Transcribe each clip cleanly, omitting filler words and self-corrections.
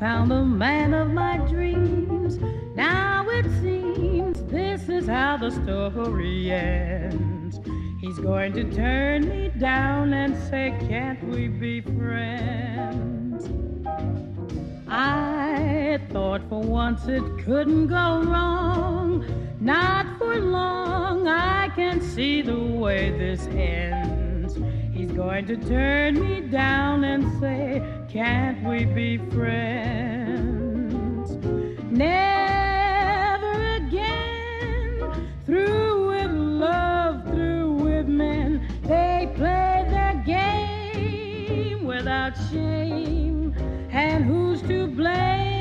found the man of my dreams. Now it seems this is how the story ends. He's going to turn me down and say, can't we be friends? I thought for once it couldn't go wrong. Not for long, I can see the way this ends. He's going to turn me down and say, can't we be friends? Never again, through with love, through with men. They play their game without shame. And who's to blame?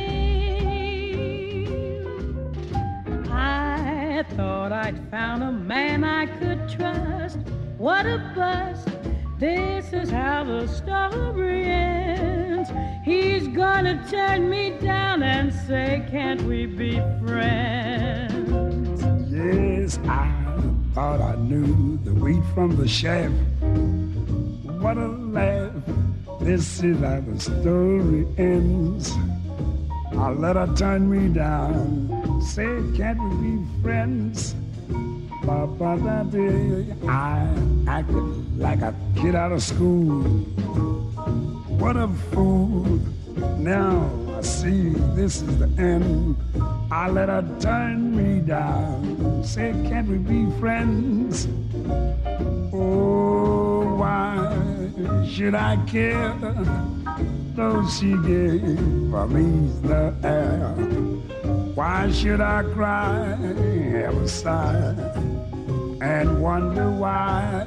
I thought I'd found a man I could trust. What a bust. This is how the story ends. He's gonna turn me down and say, can't we be friends? Yes, I thought I knew the wheat from the chaff. What a laugh. This is how the story ends. I let her turn me down, say, can't we be friends? I acted like a kid out of school. What a fool. Now I see this is the end. I let her turn me down, say, can't we be friends? Oh, why should I care? Though she gave me the air. Why should I cry, ever sigh, and wonder why?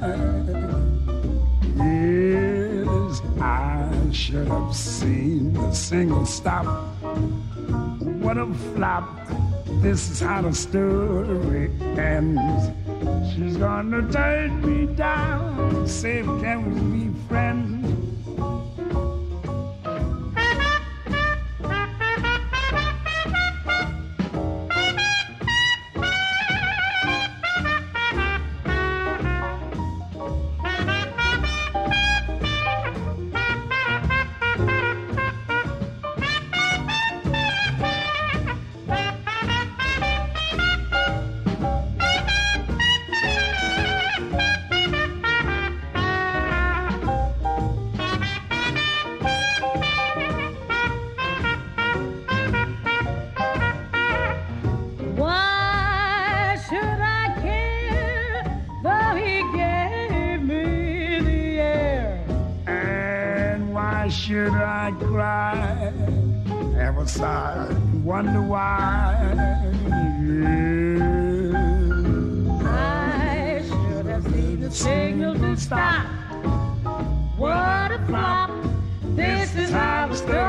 Yes, I should have seen the single stop. What a flop. This is how the story ends. She's gonna turn me down, say, can we be friends? Should I cry, ever sigh, wonder why? Yeah. I should have seen the signal to stop. What a flop. This is how the story